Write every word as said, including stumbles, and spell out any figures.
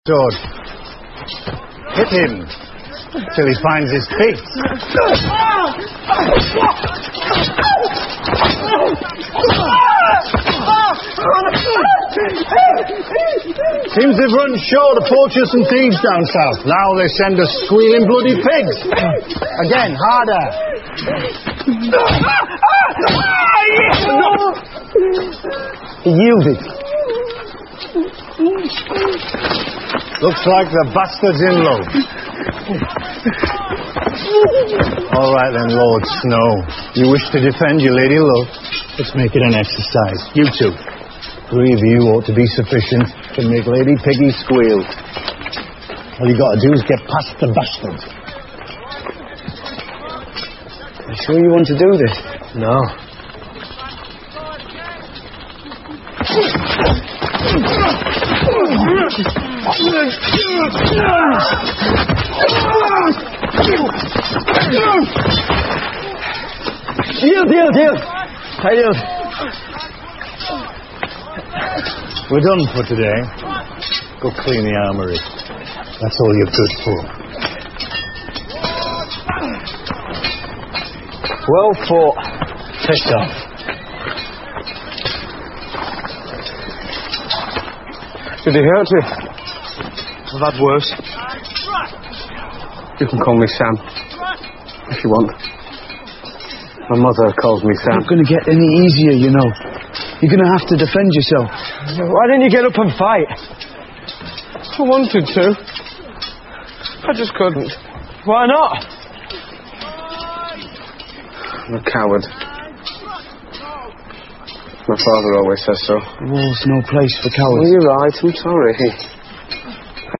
Sword. Hit him till he finds his feet. Seems they've run short of poachers and thieves down south. Now they send us squealing bloody pigs. Again, harder. He yielded. Looks like the bastard's in love. All right then, Lord Snow. You wish to defend your lady love? Let's make it an exercise. You two. Three of you ought to be sufficient to make Lady Piggy squeal. All you got to do is get past the bastard. You sure you want to do this? No. Yield, yield, yield. I yield. We're done for today. Go clean the armory. That's all you're good for. Well fought. Piss off. Did he hurt you? I've had worse. You can call me Sam, if you want. My mother calls me Sam. It's not going to get any easier, you know. You're going to have to defend yourself. Why didn't you get up and fight? I wanted to. I just couldn't. Why not? I'm a coward. My father always says so. The war's no place for cowards. Well, you're right. I'm sorry.